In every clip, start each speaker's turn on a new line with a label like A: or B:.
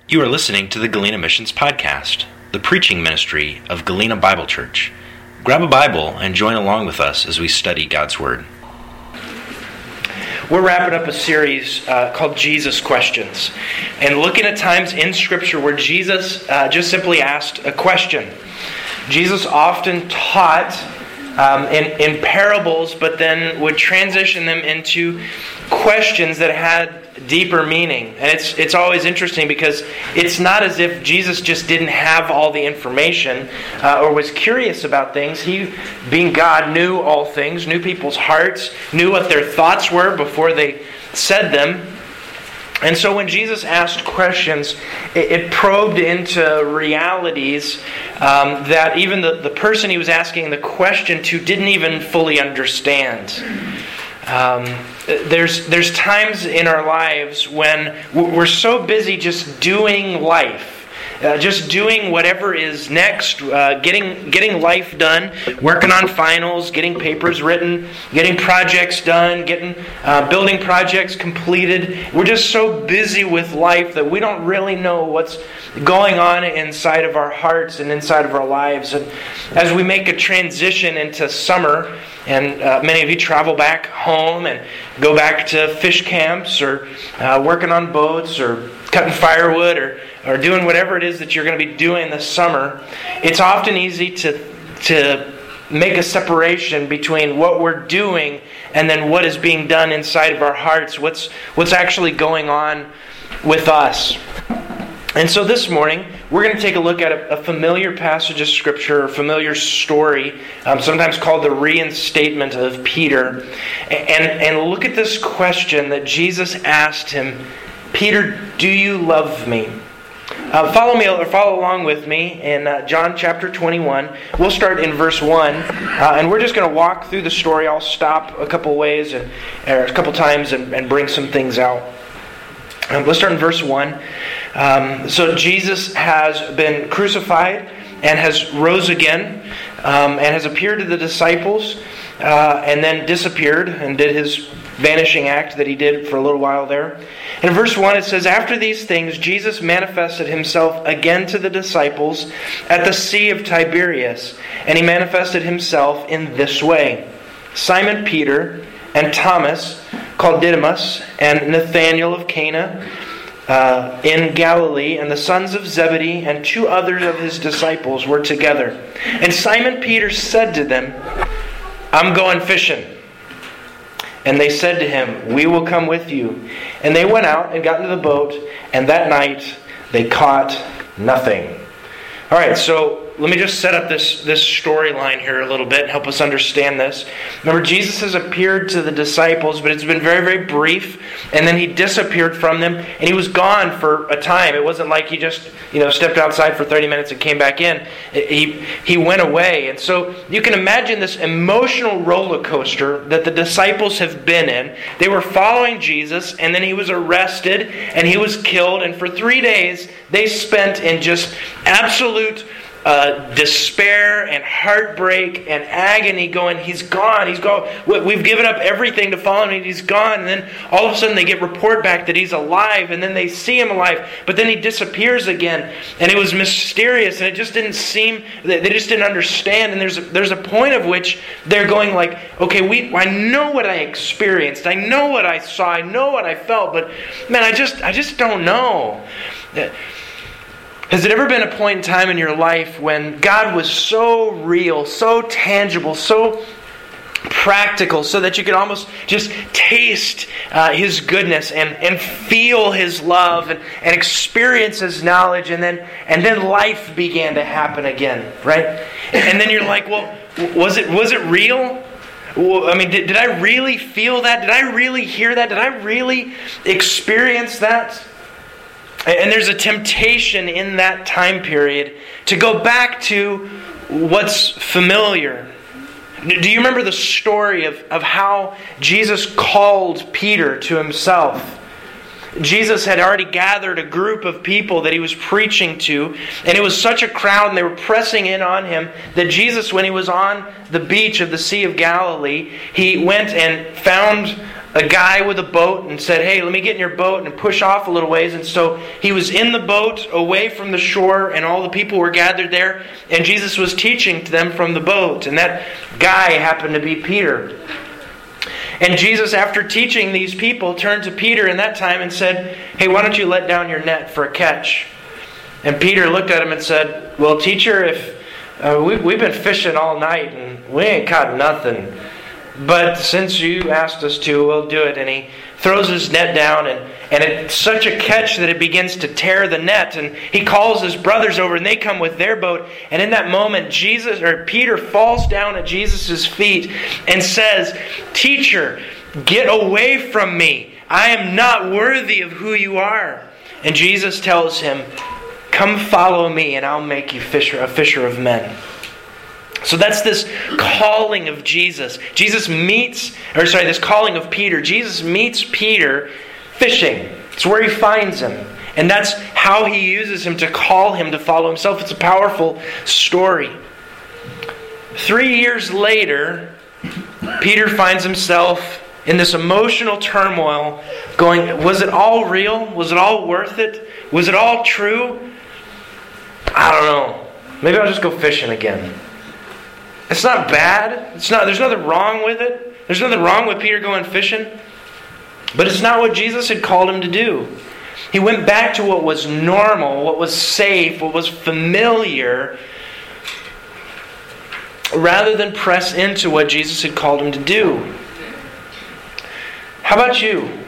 A: You are listening to the Galena Missions Podcast, the preaching ministry of Galena Bible Church. Grab a Bible and join along with us as we study God's Word.
B: We're wrapping up a series called Jesus Questions, and looking at times in Scripture where Jesus just simply asked a question. Jesus often taught in parables, but then would transition them into questions that had deeper meaning. And it's always interesting because it's not as if Jesus just didn't have all the information or was curious about things. He, being God, knew all things, knew people's hearts, knew what their thoughts were before they said them. And so when Jesus asked questions, it probed into realities that even the person he was asking the question to didn't even fully understand. There's times in our lives when we're so busy just doing life. Just doing whatever is next, getting life done, working on finals, getting papers written, getting projects done, building projects completed. We're just so busy with life that we don't really know what's going on inside of our hearts and inside of our lives. And as we make a transition into summer, and many of you travel back home and go back to fish camps or working on boats or cutting firewood or doing whatever it is that you're going to be doing this summer, it's often easy to make a separation between what we're doing and then what is being done inside of our hearts, what's actually going on with us. And so this morning, we're going to take a look at a familiar passage of Scripture, a familiar story, sometimes called the reinstatement of Peter, and look at this question that Jesus asked him, "Peter, do you love me?" Follow along with me in John chapter 21. We'll start in verse 1, and we're just going to walk through the story. I'll stop a couple ways or a couple times and bring some things out. Let's start in verse 1. So Jesus has been crucified and has rose again and has appeared to the disciples and then disappeared and did his vanishing act that he did for a little while there. In verse 1 it says, "After these things Jesus manifested himself again to the disciples at the Sea of Tiberias, and he manifested himself in this way. Simon Peter and Thomas, called Didymus, and Nathanael of Cana in Galilee, and the sons of Zebedee, and two others of his disciples were together. And Simon Peter said to them, 'I'm going fishing.' And they said to him, 'We will come with you.' And they went out and got into the boat, and that night they caught nothing." All right, so let me just set up this storyline here a little bit and help us understand this. Remember, Jesus has appeared to the disciples, but it's been very, very brief. And then he disappeared from them, and he was gone for a time. It wasn't like he just stepped outside for 30 minutes and came back in. He went away. And so you can imagine this emotional roller coaster that the disciples have been in. They were following Jesus, and then he was arrested, and he was killed. And for 3 days, they spent in just absolute despair and heartbreak and agony, going, "He's gone, he's gone. We've given up everything to follow him, and he's gone." And then all of a sudden they get report back that he's alive, and then they see him alive, but then he disappears again. And it was mysterious, and it just didn't seem, they just didn't understand. And there's a point of which they're going like, "Okay, I know what I experienced, I know what I saw, I know what I felt, but man, I just don't know." Has it ever been a point in time in your life when God was so real, so tangible, so practical, so that you could almost just taste His goodness and feel His love and experience His knowledge, and then life began to happen again, right? And then you're like, well, was it real? I mean, did I really feel that? Did I really hear that? Did I really experience that? And there's a temptation in that time period to go back to what's familiar. Do you remember the story of how Jesus called Peter to himself? Jesus had already gathered a group of people that he was preaching to, and it was such a crowd, and they were pressing in on him, that Jesus, when he was on the beach of the Sea of Galilee, he went and found a guy with a boat and said, hey, let me get in your boat and push off a little ways. And so he was in the boat away from the shore, and all the people were gathered there, and Jesus was teaching to them from the boat. And that guy happened to be Peter. And Jesus, after teaching these people, turned to Peter in that time and said, hey, why don't you let down your net for a catch? And Peter looked at him and said, well, teacher, if we've been fishing all night and we ain't caught nothing. But since you asked us to, we'll do it. And he throws his net down, and it's such a catch that it begins to tear the net. And he calls his brothers over, and they come with their boat. And in that moment, Peter falls down at Jesus' feet and says, teacher, get away from me. I am not worthy of who you are. And Jesus tells him, come follow me, and I'll make you a fisher of men. So that's this calling of Jesus. This calling of Peter. Jesus meets Peter fishing. It's where he finds him. And that's how he uses him to call him to follow himself. It's a powerful story. 3 years later, Peter finds himself in this emotional turmoil going, was it all real? Was it all worth it? Was it all true? I don't know. Maybe I'll just go fishing again. It's not bad. There's nothing wrong with it. There's nothing wrong with Peter going fishing. But it's not what Jesus had called him to do. He went back to what was normal, what was safe, what was familiar, rather than press into what Jesus had called him to do. How about you?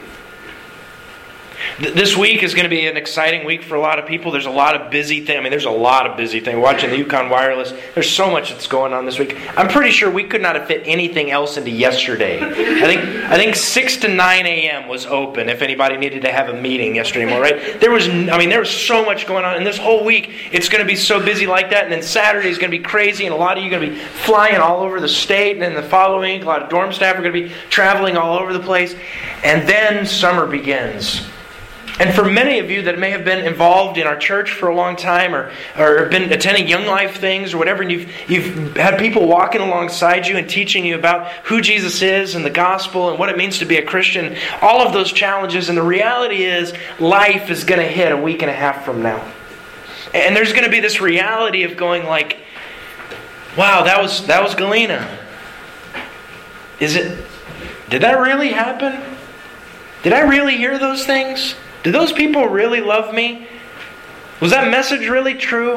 B: This week is going to be an exciting week for a lot of people. There's a lot of busy things. There's a lot of busy things. Watching the Yukon Wireless, there's so much that's going on this week. I'm pretty sure we could not have fit anything else into yesterday. I think 6 to 9 a.m. was open if anybody needed to have a meeting yesterday morning, right? There was so much going on. And this whole week, it's going to be so busy like that. And then Saturday is going to be crazy. And a lot of you are going to be flying all over the state. And then the following week, a lot of dorm staff are going to be traveling all over the place. And then summer begins. And for many of you that may have been involved in our church for a long time or been attending Young Life things or whatever, and you've had people walking alongside you and teaching you about who Jesus is and the gospel and what it means to be a Christian, all of those challenges. And the reality is life is going to hit a week and a half from now. And there's going to be this reality of going like, wow, that was Galena. Did that really happen? Did I really hear those things? Did those people really love me? Was that message really true?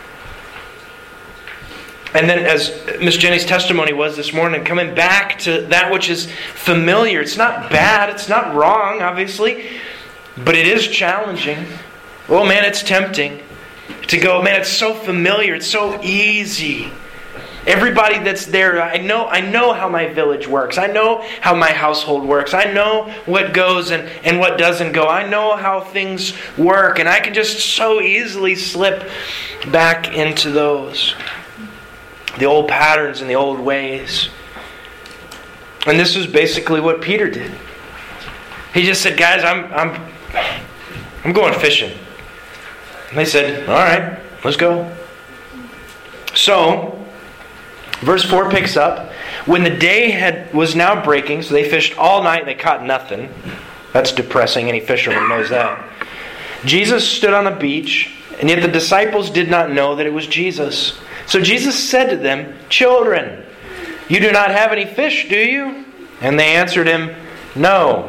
B: And then as Miss Jenny's testimony was this morning, coming back to that which is familiar. It's not bad. It's not wrong, obviously. But it is challenging. Oh man, it's tempting to go, man, it's so familiar. It's so easy. Everybody that's there, I know how my village works. I know how my household works. I know what goes and what doesn't go. I know how things work. And I can just so easily slip back into those. The old patterns and the old ways. And this is basically what Peter did. He just said, guys, I'm going fishing. And they said, all right, let's go. So, verse 4 picks up, when the day was now breaking, so they fished all night and they caught nothing. That's depressing, any fisherman knows that. Jesus stood on the beach, and yet the disciples did not know that it was Jesus. So Jesus said to them, children, you do not have any fish, do you? And they answered him, no.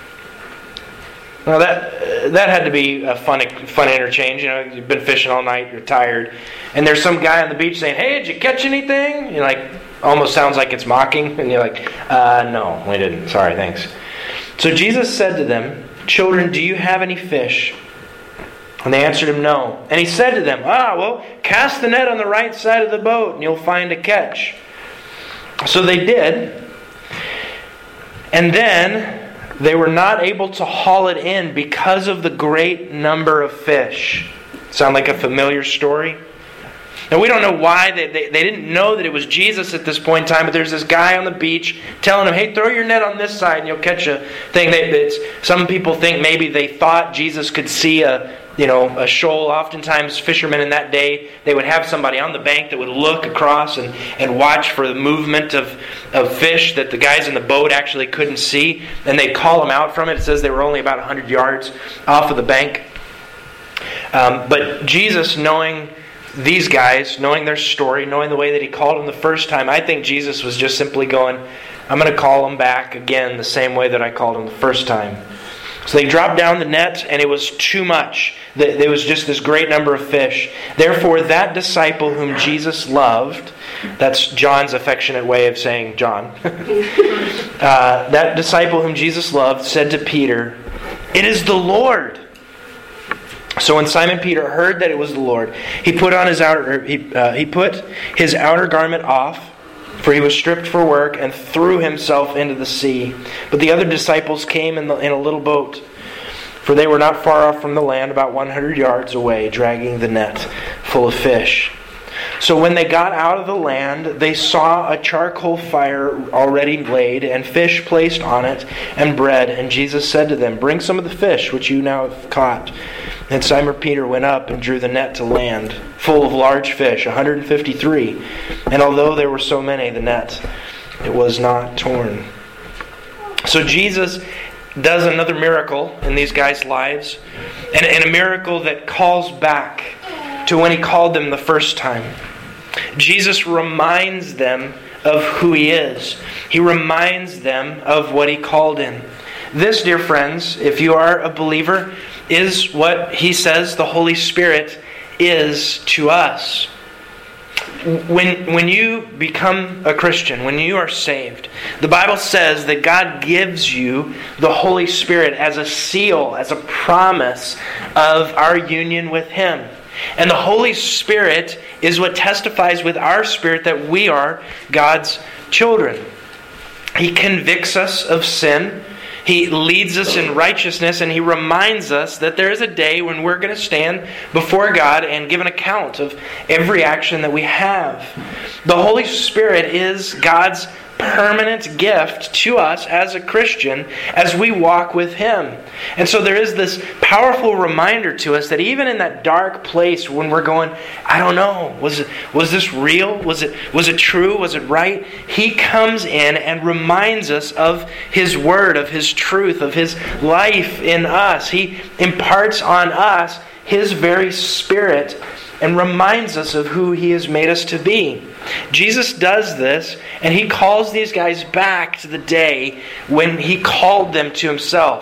B: Now that had to be a fun interchange. You know, you've been fishing all night, you're tired, and there's some guy on the beach saying, "Hey, did you catch anything?" You're like, almost sounds like it's mocking, and you're like, "No, we didn't. Sorry, thanks." So Jesus said to them, "Children, do you have any fish?" And they answered him, "No." And he said to them, well, cast the net on the right side of the boat, and you'll find a catch. So they did, and then they were not able to haul it in because of the great number of fish. Sound like a familiar story? Now, we don't know why. They didn't know that it was Jesus at this point in time, but there's this guy on the beach telling them, hey, throw your net on this side and you'll catch a thing. Some people think maybe they thought Jesus could see a a shoal. Oftentimes fishermen in that day, they would have somebody on the bank that would look across and watch for the movement of fish that the guys in the boat actually couldn't see. And they'd call them out from it. It says they were only about 100 yards off of the bank. But Jesus, knowing these guys, knowing their story, knowing the way that He called them the first time, I think Jesus was just simply going, I'm going to call them back again the same way that I called them the first time. So they dropped down the net, and it was too much. There was just this great number of fish. Therefore, that disciple whom Jesus loved, that's John's affectionate way of saying John, that disciple whom Jesus loved said to Peter, "It is the Lord." So when Simon Peter heard that it was the Lord, he put his outer garment off, for he was stripped for work, and threw himself into the sea. But the other disciples came in a little boat, for they were not far off from the land, about 100 yards away, dragging the net full of fish. So when they got out of the land, they saw a charcoal fire already laid, and fish placed on it, and bread. And Jesus said to them, "Bring some of the fish which you now have caught." And Simon Peter went up and drew the net to land, full of large fish, 153. And although there were so many, the net, it was not torn. So Jesus does another miracle in these guys' lives, and a miracle that calls back to when He called them the first time. Jesus reminds them of who He is. He reminds them of what He called in. This, dear friends, if you are a believer, is what He says the Holy Spirit is to us. When you become a Christian, when you are saved, the Bible says that God gives you the Holy Spirit as a seal, as a promise of our union with Him. And the Holy Spirit is what testifies with our spirit that we are God's children. He convicts us of sin. He leads us in righteousness, and He reminds us that there is a day when we're going to stand before God and give an account of every action that we have. The Holy Spirit is God's permanent gift to us as a Christian as we walk with Him. And so there is this powerful reminder to us that even in that dark place when we're going, I don't know, was this real? Was it true? Was it right? He comes in and reminds us of His Word, of His truth, of His life in us. He imparts on us His very Spirit and reminds us of who He has made us to be. Jesus does this, and He calls these guys back to the day when He called them to Himself.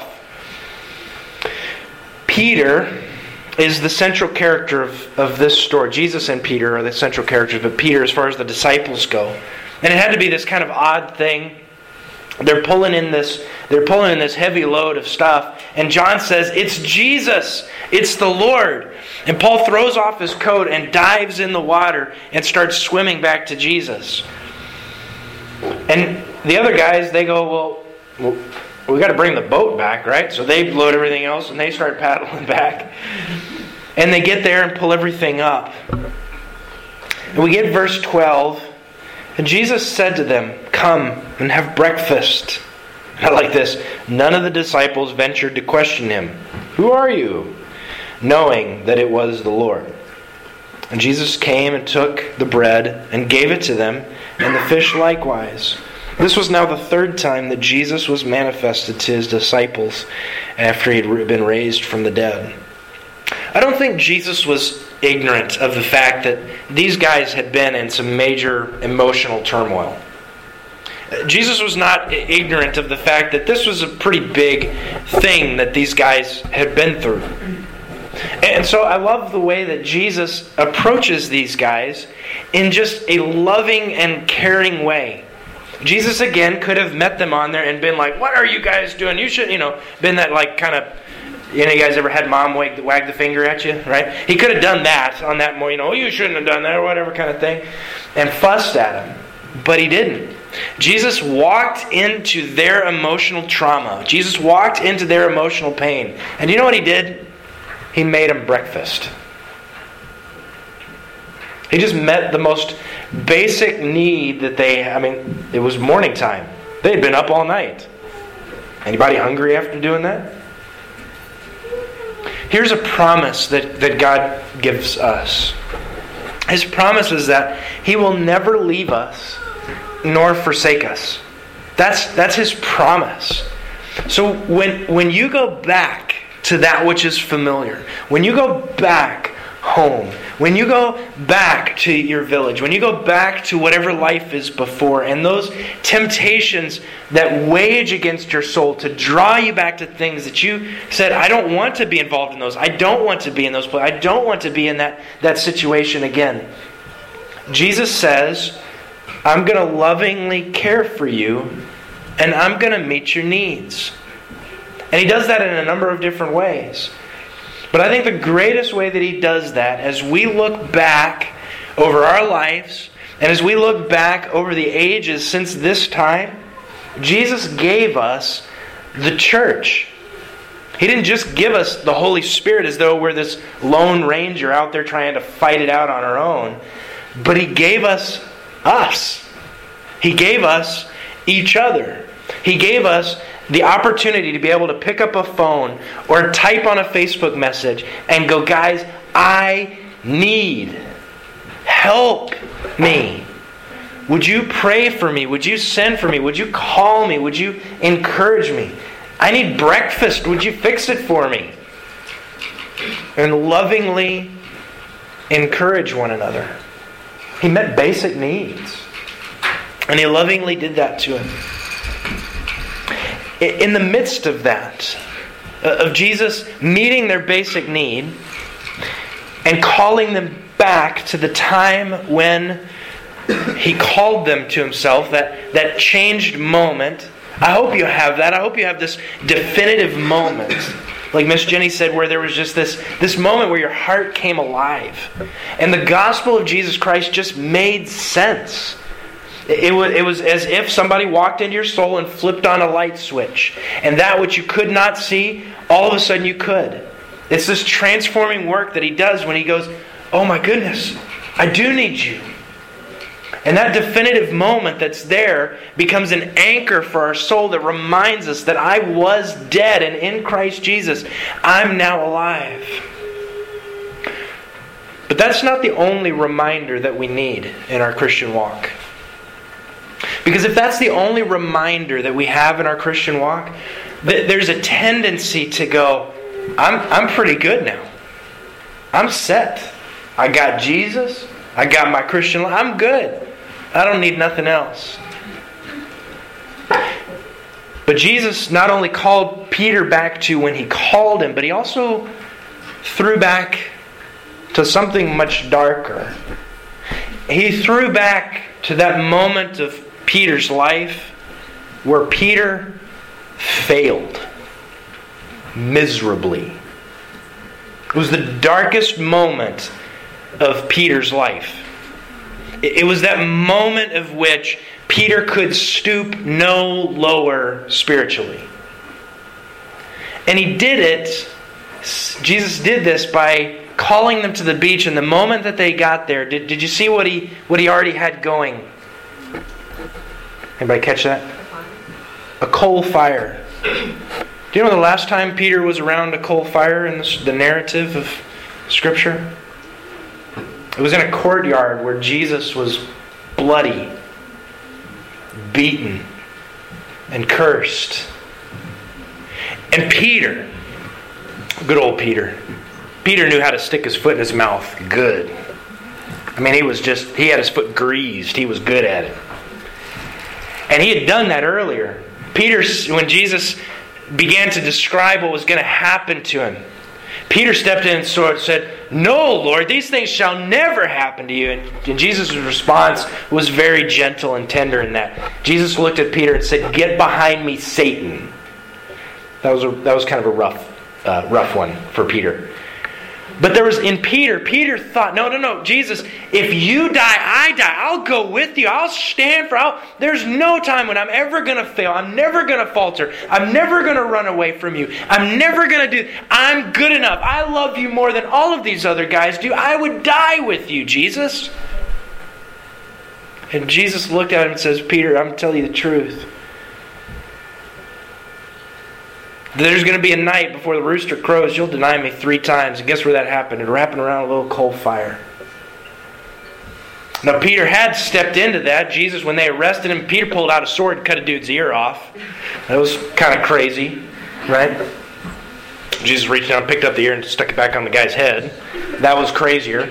B: Peter is the central character of this story. Jesus and Peter are the central characters, but Peter, as far as the disciples go. And it had to be this kind of odd thing. They're pulling in this heavy load of stuff, and John says, "It's Jesus, it's the Lord." And Paul throws off his coat and dives in the water and starts swimming back to Jesus. And the other guys, they go, well, we got to bring the boat back, right? So they load everything else and they start paddling back. And they get there and pull everything up. And we get verse 12. And Jesus said to them, "Come and have breakfast." I like this. None of the disciples ventured to question Him. "Who are you?" knowing that it was the Lord. And Jesus came and took the bread and gave it to them, and the fish likewise. This was now the third time that Jesus was manifested to His disciples after He had been raised from the dead. I don't think Jesus was ignorant of the fact that these guys had been in some major emotional turmoil. Jesus was not ignorant of the fact that this was a pretty big thing that these guys had been through. And so I love the way that Jesus approaches these guys in just a loving and caring way. Jesus, again, could have met them on there and been like, "What are you guys doing? You should, been that like kind of, you guys ever had mom wag the finger at you, right? He could have done that on that more, you shouldn't have done that or whatever kind of thing, and fussed at him. But He didn't. Jesus walked into their emotional trauma. Jesus walked into their emotional pain. And you know what He did? He made them breakfast. He just met the most basic need that it was morning time. They had been up all night. Anybody hungry after doing that? Here's a promise that God gives us. His promise is that He will never leave us nor forsake us. That's His promise. So when you go back to that which is familiar, when you go back home, when you go back to your village, when you go back to whatever life is before, and those temptations that wage against your soul to draw you back to things that you said, I don't want to be involved in those. I don't want to be in those places. I don't want to be in that situation again. Jesus says, I'm going to lovingly care for you, and I'm going to meet your needs. And He does that in a number of different ways. But I think the greatest way that He does that, as we look back over our lives, and as we look back over the ages since this time, Jesus gave us the church. He didn't just give us the Holy Spirit as though we're this lone ranger out there trying to fight it out on our own. But He gave us us. He gave us each other. He gave us the opportunity to be able to pick up a phone or type on a Facebook message and go, guys, I need help me. Would you pray for me? Would you send for me? Would you call me? Would you encourage me? I need breakfast. Would you fix it for me? And lovingly encourage one another. He met basic needs. And He lovingly did that to him. In the midst of that, of Jesus meeting their basic need and calling them back to the time when He called them to Himself, that changed moment, I hope you have that. I hope you have this definitive moment, like Miss Jenny said, where there was just this moment where your heart came alive. And the gospel of Jesus Christ just made sense. It was as if somebody walked into your soul and flipped on a light switch. And that which you could not see, all of a sudden you could. It's this transforming work that He does when He goes, oh my goodness, I do need you. And that definitive moment that's there becomes an anchor for our soul that reminds us that I was dead, and in Christ Jesus, I'm now alive. But that's not the only reminder that we need in our Christian walk. Because if that's the only reminder that we have in our Christian walk, there's a tendency to go, I'm pretty good now. I'm set. I got Jesus. I got my Christian life. I'm good. I don't need nothing else. But Jesus not only called Peter back to when He called him, but He also threw back to something much darker. He threw back to that moment of Peter's life where Peter failed miserably. It was the darkest moment of Peter's life. It was that moment of which Peter could stoop no lower spiritually. And He did it, Jesus did this by calling them to the beach, and the moment that they got there, did you see what he already had going? Anybody catch that? A coal fire. Do you know the last time Peter was around a coal fire in the narrative of Scripture? It was in a courtyard where Jesus was bloody, beaten, and cursed. And Peter, good old Peter, Peter knew how to stick his foot in his mouth good. I mean, he had his foot greased. He was good at it. And he had done that earlier. Peter, when Jesus began to describe what was going to happen to him, Peter stepped in and said, "No, Lord, these things shall never happen to you." And Jesus' response was very gentle and tender in that. Jesus looked at Peter and said, "Get behind me, Satan." That was kind of a rough one for Peter. But there was in Peter thought, no, Jesus, if you die, I die. I'll go with you. I'll stand for there's no time when I'm ever going to fail. I'm never going to falter. I'm never going to run away from you. I'm never going to I'm good enough. I love you more than all of these other guys do. I would die with you, Jesus. And Jesus looked at him and says, "Peter, I'm telling you the truth. There's going to be a night before the rooster crows, you'll deny me 3 times. And guess where that happened? It happened around a little coal fire. Now, Peter had stepped into that. Jesus, when they arrested him, Peter pulled out a sword and cut a dude's ear off. That was kind of crazy, right? Jesus reached down, picked up the ear, and stuck it back on the guy's head. That was crazier.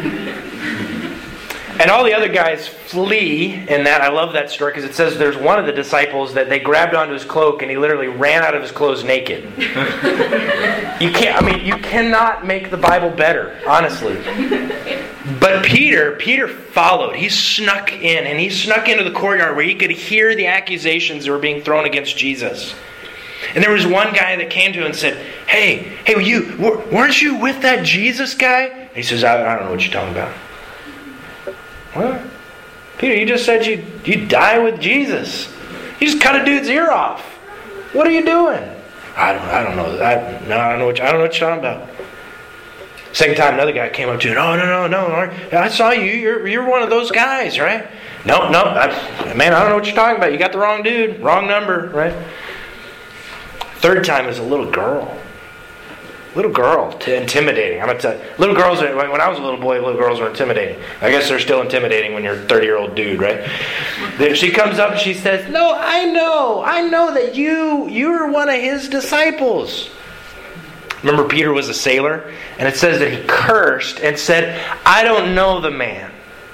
B: And all the other guys flee in that. I love that story because it says there's one of the disciples that they grabbed onto his cloak and he literally ran out of his clothes naked. You cannot make the Bible better, honestly. But Peter followed. He snuck in, and he snuck into the courtyard where he could hear the accusations that were being thrown against Jesus. And there was one guy that came to him and said, Hey, weren't you with that Jesus guy? And he says, I don't know what you're talking about. What? Peter, you just said you'd die with Jesus. You just cut a dude's ear off. What are you doing? I don't know. I don't know what you're talking about. Second time, another guy came up to him. No. I saw you. You're one of those guys, right? No. Man, I don't know what you're talking about. You got the wrong dude. Wrong number, right? Third time is a little girl. Intimidating. I'm going to tell you. Little girls, when I was a little boy, little girls were intimidating. I guess they're still intimidating when you're a 30-year-old dude, right? She comes up and she says, No, I know that you're one of his disciples. Remember, Peter was a sailor, and it says that he cursed and said, I don't know the man.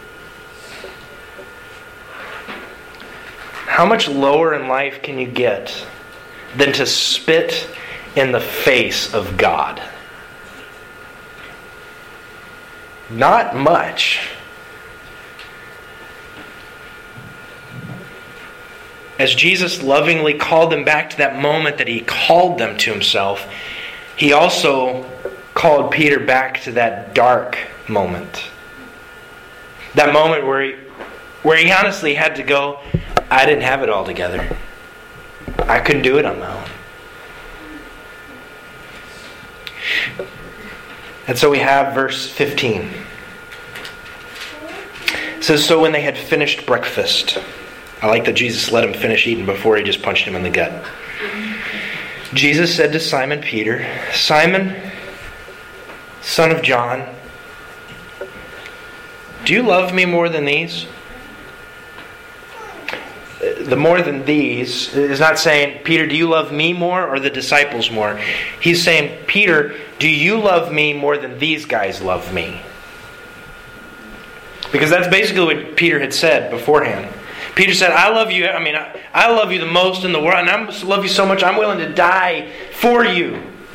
B: How much lower in life can you get than to spit in the face of God? Not much. As Jesus lovingly called them back to that moment that he called them to himself, he also called Peter back to that dark moment. That moment where he honestly had to go, I didn't have it all together. I couldn't do it on my own. And so we have verse 15. It says, So when they had finished breakfast, I like that Jesus let him finish eating before he just punched him in the gut. Jesus said to Simon Peter, Simon, son of John, do you love me more than these? The more than these is not saying, Peter, do you love me more or the disciples more? He's saying, Peter, do you love me more than these guys love me? Because that's basically what Peter had said beforehand. Peter said, I love you. I love you the most in the world. And I love you so much, I'm willing to die for you.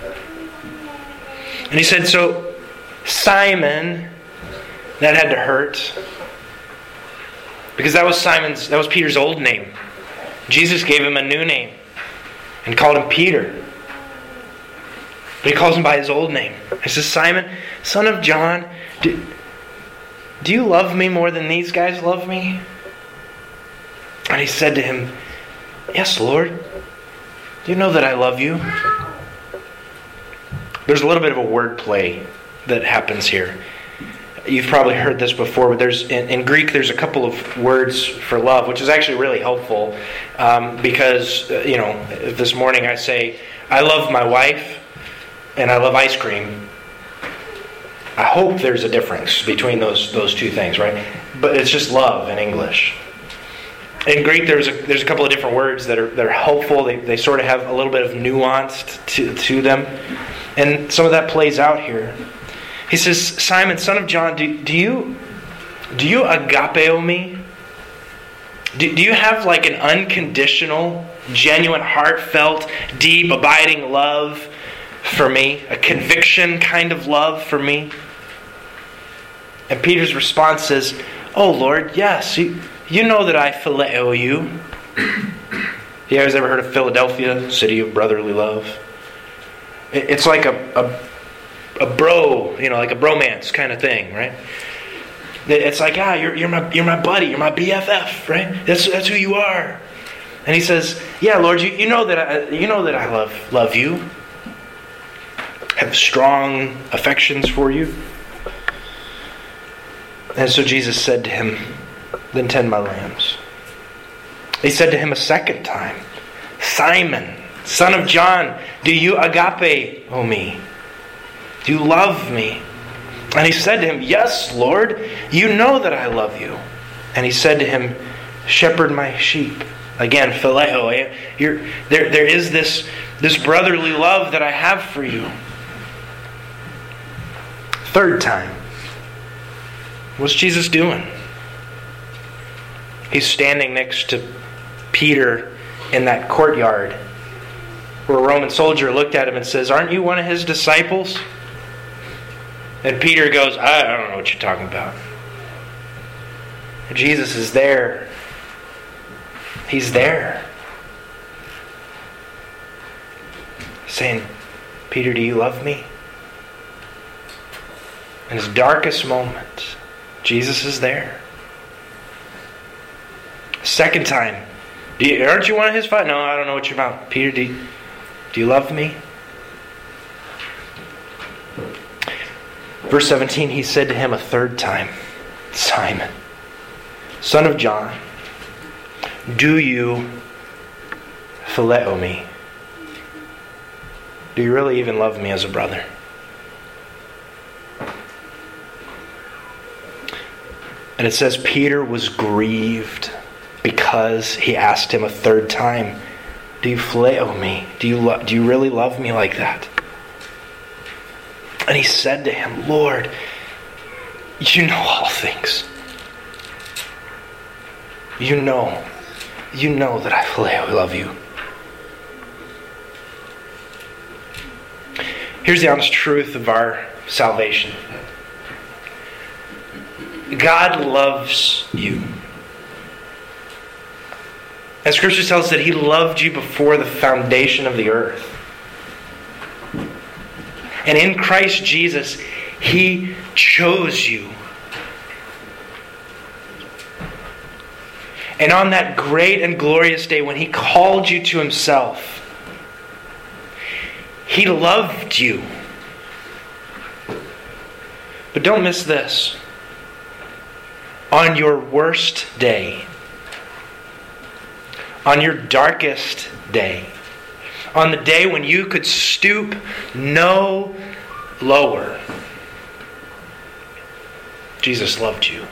B: And he said, so Simon, that had to hurt. Because that was Peter's old name. Jesus gave him a new name and called him Peter. But he calls him by his old name. He says, Simon, son of John, do you love me more than these guys love me? And he said to him, Yes, Lord. Do you know that I love you? There's a little bit of a word play that happens here. You've probably heard this before, but there's in Greek there's a couple of words for love, which is actually really helpful because if this morning I say I love my wife and I love ice cream, I hope there's a difference between those two things, right? But it's just love in English. In Greek, there's a couple of different words that are helpful. They sort of have a little bit of nuance to them, and some of that plays out here. He says, Simon, son of John, do you agapeo me? Do you have like an unconditional, genuine, heartfelt, deep, abiding love for me? A conviction kind of love for me? And Peter's response is, Oh Lord, yes, you know that I phileo you. You guys ever heard of Philadelphia, city of brotherly love? It's like a bro, like a bromance kind of thing, right? It's like, you're my buddy, you're my BFF, right? That's who you are. And he says, yeah, Lord, you know that I love you. Have strong affections for you. And so Jesus said to him, Then tend my lambs. He said to him a second time, Simon, Son of John, do you agape me? Do you love me? And he said to him, Yes, Lord, you know that I love you. And he said to him, Shepherd my sheep. Again, phileo. There is this brotherly love that I have for you. Third time. What's Jesus doing? He's standing next to Peter in that courtyard where a Roman soldier looked at him and says, Aren't you one of his disciples? And Peter goes, I don't know what you're talking about. And Jesus is there. He's there. Saying, Peter, do you love me? In his darkest moment, Jesus is there. Second time, aren't you one of his five? No, I don't know what you're about. Peter, do you love me? Verse 17, he said to him a third time, Simon, son of John, do you phileo me? Do you really even love me as a brother? And it says Peter was grieved because he asked him a third time, do you phileo me? Do you really love me like that? And he said to him, Lord, you know all things. You know that I phileo love you. Here's the honest truth of our salvation. God loves you. And Scripture tells us that He loved you before the foundation of the earth. And in Christ Jesus, He chose you. And on that great and glorious day when He called you to Himself, He loved you. But don't miss this. On your worst day, on your darkest day, on the day when you could stoop no lower, Jesus loved you.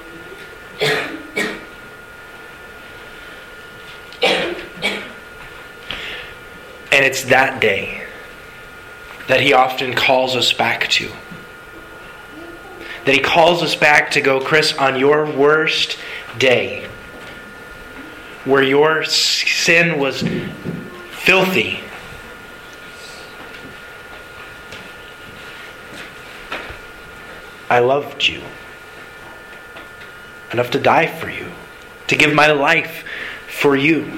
B: And it's that day that He often calls us back to. That He calls us back to go, Chris, on your worst day, where your sin was filthy, I loved you enough to die for you, to give my life for you.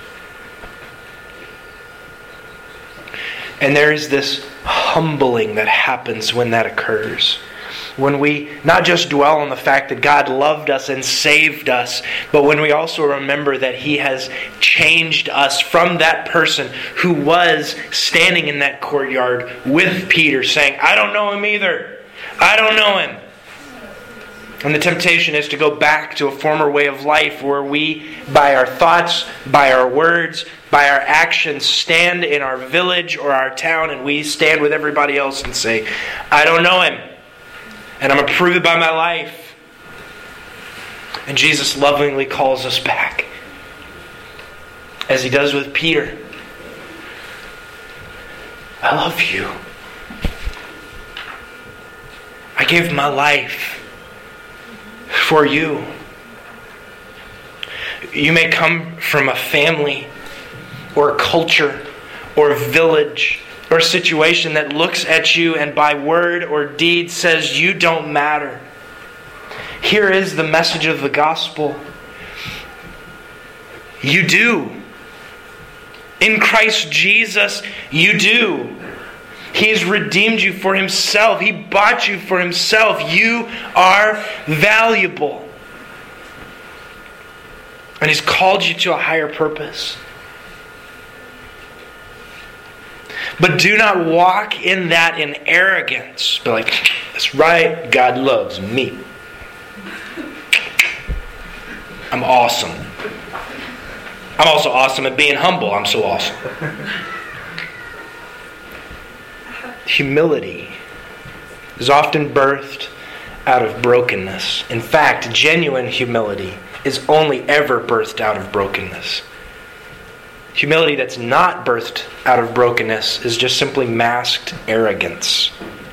B: And there is this humbling that happens when that occurs. When we not just dwell on the fact that God loved us and saved us, but when we also remember that He has changed us from that person who was standing in that courtyard with Peter saying, I don't know him either. I don't know him. And the temptation is to go back to a former way of life where we, by our thoughts, by our words, by our actions, stand in our village or our town and we stand with everybody else and say, I don't know him. And I'm going to prove it by my life. And Jesus lovingly calls us back. As He does with Peter. I love you. I gave my life for you. You may come from a family or a culture or a village or a situation that looks at you and by word or deed says you don't matter. Here is the message of the gospel. You do. In Christ Jesus, you do. He's redeemed you for Himself. He bought you for Himself. You are valuable. And He's called you to a higher purpose. But do not walk in that in arrogance. Be like, that's right, God loves me. I'm awesome. I'm also awesome at being humble. I'm so awesome. Humility is often birthed out of brokenness. In fact, genuine humility is only ever birthed out of brokenness. Humility that's not birthed out of brokenness is just simply masked arrogance.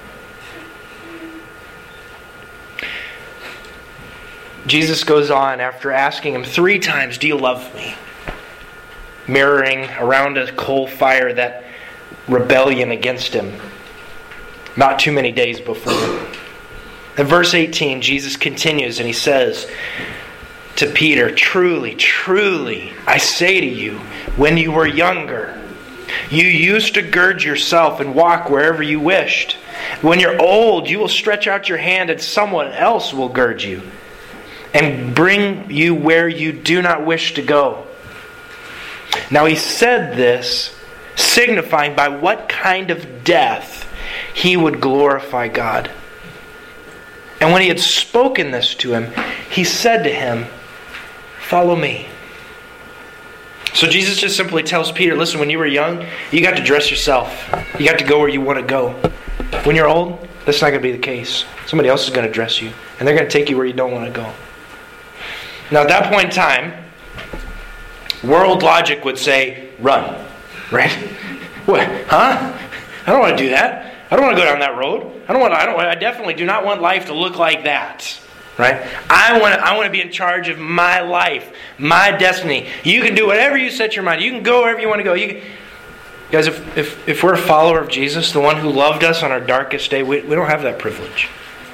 B: Jesus goes on after asking him 3 times, "Do you love me?" Mirroring around a coal fire that rebellion against him not too many days before. In verse 18, Jesus continues and he says to Peter, "Truly, truly, I say to you, when you were younger, you used to gird yourself and walk wherever you wished. When you're old, you will stretch out your hand and someone else will gird you and bring you where you do not wish to go." Now he said this, signifying by what kind of death he would glorify God. And when he had spoken this to him, he said to him, "Follow me." So Jesus just simply tells Peter, listen, when you were young, you got to dress yourself. You got to go where you want to go. When you're old, that's not going to be the case. Somebody else is going to dress you. And they're going to take you where you don't want to go. Now at that point in time, world logic would say, run. Right? What? Huh? I don't want to do that. I don't want to go down that road. I definitely do not want life to look like that. Right? I want to be in charge of my life, my destiny. You can do whatever you set your mind. You can go wherever you want to go. Guys, if we're a follower of Jesus, the one who loved us on our darkest day, we don't have that privilege.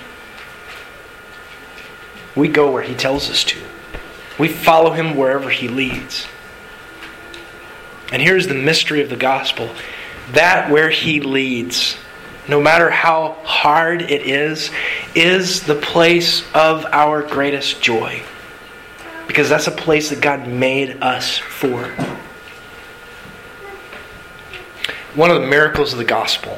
B: We go where he tells us to. We follow him wherever he leads. And here's the mystery of the gospel. That where he leads, no matter how hard it is the place of our greatest joy. Because that's a place that God made us for. One of the miracles of the gospel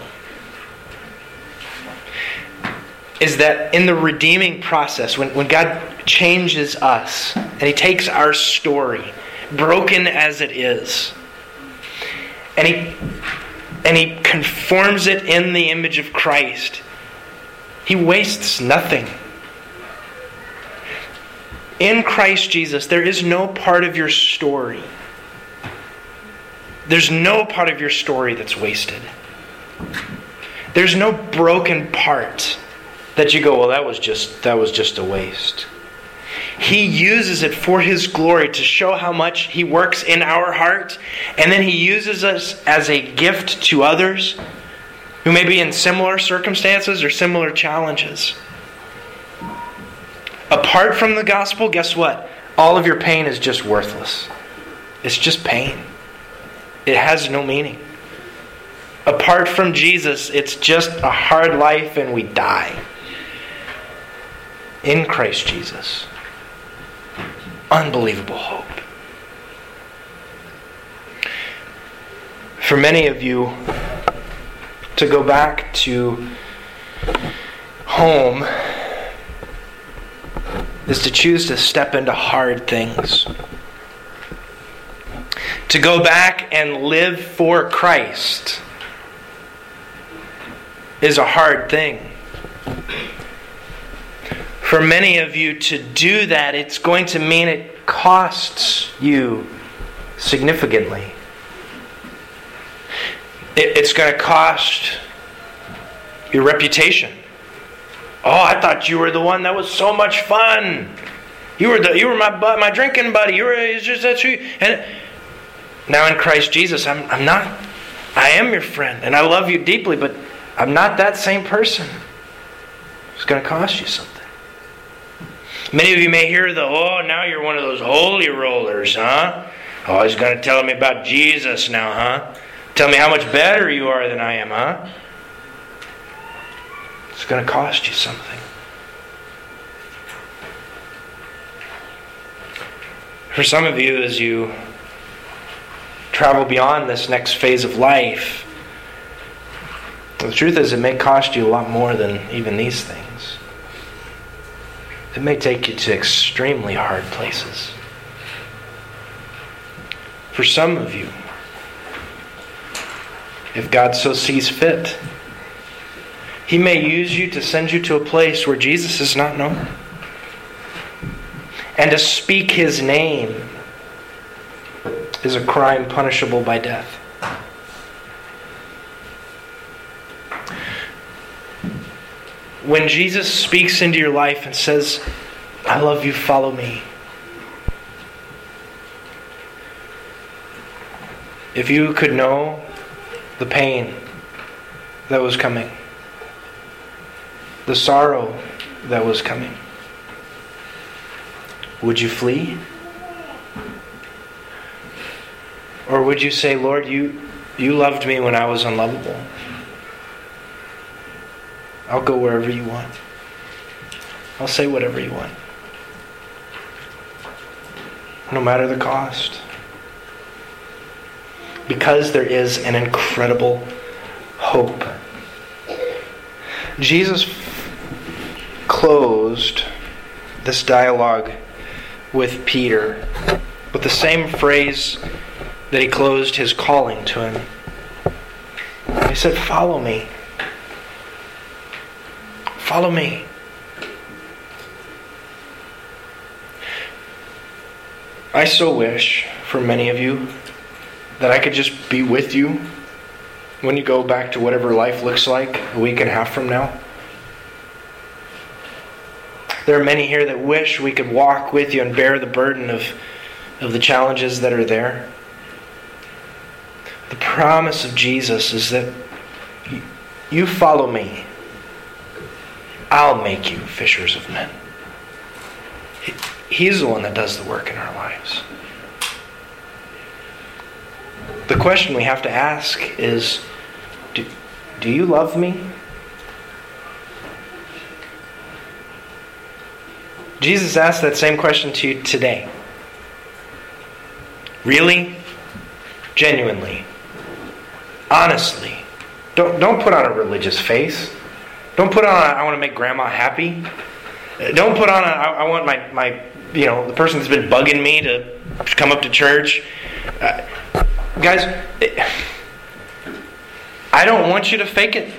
B: is that in the redeeming process, when God changes us and he takes our story, broken as it is, and he conforms it in the image of Christ, he wastes nothing. In Christ Jesus, there is no part of your story. There's no part of your story that's wasted. There's no broken part that you go, well, that was just a waste. He uses it for his glory to show how much he works in our heart, and then he uses us as a gift to others who may be in similar circumstances or similar challenges. Apart from the gospel, guess what? All of your pain is just worthless. It's just pain. It has no meaning. Apart from Jesus, it's just a hard life and we die. In Christ Jesus, unbelievable hope. For many of you, to go back to home is to choose to step into hard things. To go back and live for Christ is a hard thing. For many of you to do that, it's going to mean it costs you significantly. It's going to cost your reputation. Oh, I thought you were the one that was so much fun. You were my drinking buddy. It's just that's who. And now in Christ Jesus, I'm not. I am your friend, and I love you deeply, but I'm not that same person. It's going to cost you something. Many of you may hear now you're one of those holy rollers, huh? Oh, he's going to tell me about Jesus now, huh? Tell me how much better you are than I am, huh? It's going to cost you something. For some of you, as you travel beyond this next phase of life, the truth is it may cost you a lot more than even these things. It may take you to extremely hard places. For some of you, if God so sees fit, He may use you to send you to a place where Jesus is not known. And to speak His name is a crime punishable by death. When Jesus speaks into your life and says, "I love you, follow me," if you could know the pain that was coming, the sorrow that was coming, would you flee? Or would you say, "Lord, you loved me when I was unlovable. I'll go wherever you want. I'll say whatever you want, no matter the cost"? Because there is an incredible hope. Jesus closed this dialogue with Peter with the same phrase that He closed His calling to him. He said, "Follow me. Follow me." I so wish for many of you that I could just be with you when you go back to whatever life looks like a week and a half from now. There are many here that wish we could walk with you and bear the burden of the challenges that are there. The promise of Jesus is that you follow me, I'll make you fishers of men. He's the one that does the work in our lives. The question we have to ask is, do you love me? Jesus asked that same question to you today. Really? Genuinely? Honestly? Don't put on a religious face. Don't put on I want to make grandma happy. Don't put on I want my the person that's been bugging me to come up to church. Guys, I don't want you to fake it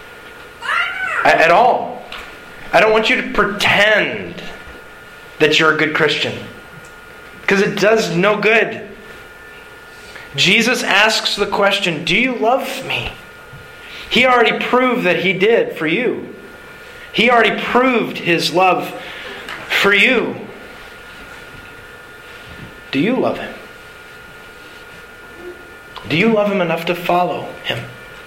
B: at all. I don't want you to pretend that you're a good Christian, because it does no good. Jesus asks the question, do you love me? He already proved that He did for you. He already proved His love for you. Do you love Him? Do you love Him enough to follow Him?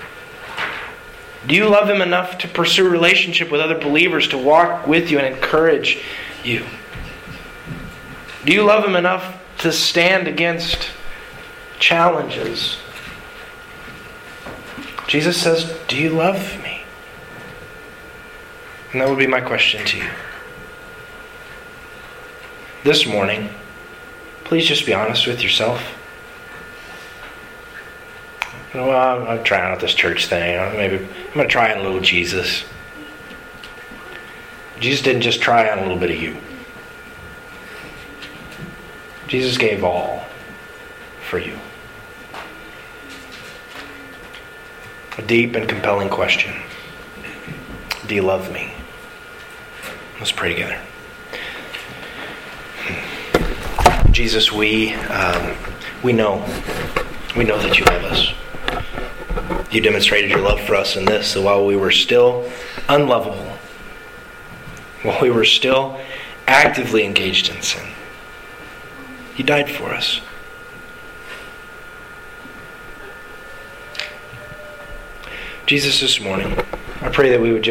B: Do you love Him enough to pursue a relationship with other believers, to walk with you and encourage you? Do you love Him enough to stand against challenges? Jesus says, do you love me? And that would be my question to you. This morning, please just be honest with yourself. Well, I'm trying out this church thing. Maybe I'm going to try on a little Jesus. Jesus didn't just try on a little bit of you. Jesus gave all for you. A deep and compelling question. Do you love me? Let's pray together. Jesus, we know that you love us. You demonstrated your love for us in this, that while we were still unlovable, while we were still actively engaged in sin, You died for us. Jesus, this morning, I pray that we would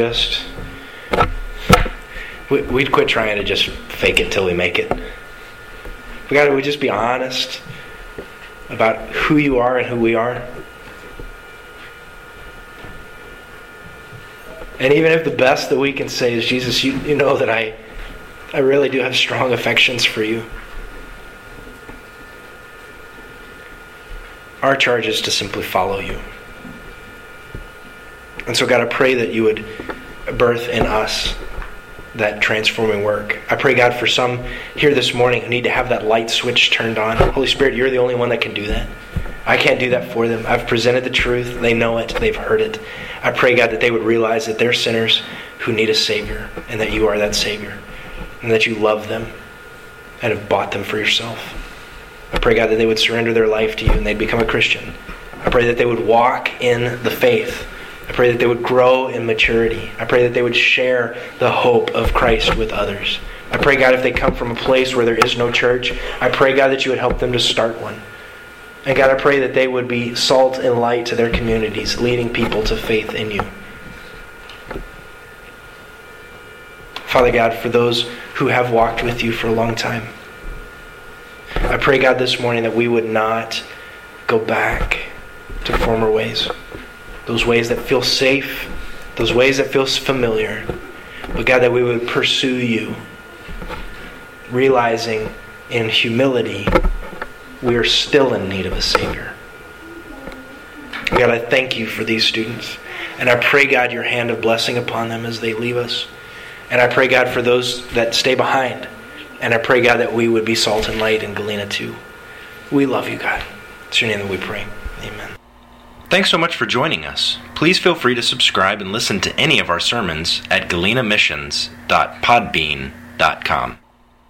B: we'd quit trying to just fake it till we make it. We'd just be honest about who you are and who we are. And even if the best that we can say is, Jesus, you know that I really do have strong affections for you. Our charge is to simply follow you. And so, God, I pray that you would birth in us that transforming work. I pray, God, for some here this morning who need to have that light switch turned on. Holy Spirit, you're the only one that can do that. I can't do that for them. I've presented the truth. They know it. They've heard it. I pray, God, that they would realize that they're sinners who need a Savior, and that you are that Savior, and that you love them and have bought them for yourself. I pray, God, that they would surrender their life to you and they'd become a Christian. I pray that they would walk in the faith. I pray that they would grow in maturity. I pray that they would share the hope of Christ with others. I pray, God, if they come from a place where there is no church, I pray, God, that you would help them to start one. And God, I pray that they would be salt and light to their communities, leading people to faith in you. Father God, for those who have walked with you for a long time, I pray, God, this morning that we would not go back to former ways. Those ways that feel safe, those ways that feel familiar. But God, that we would pursue you, realizing in humility we are still in need of a Savior. God, I thank you for these students. And I pray, God, your hand of blessing upon them as they leave us. And I pray, God, for those that stay behind. And I pray, God, that we would be salt and light in Galena too. We love you, God. It's your name that we pray. Amen.
A: Thanks so much for joining us. Please feel free to subscribe and listen to any of our sermons at galenamissions.podbean.com.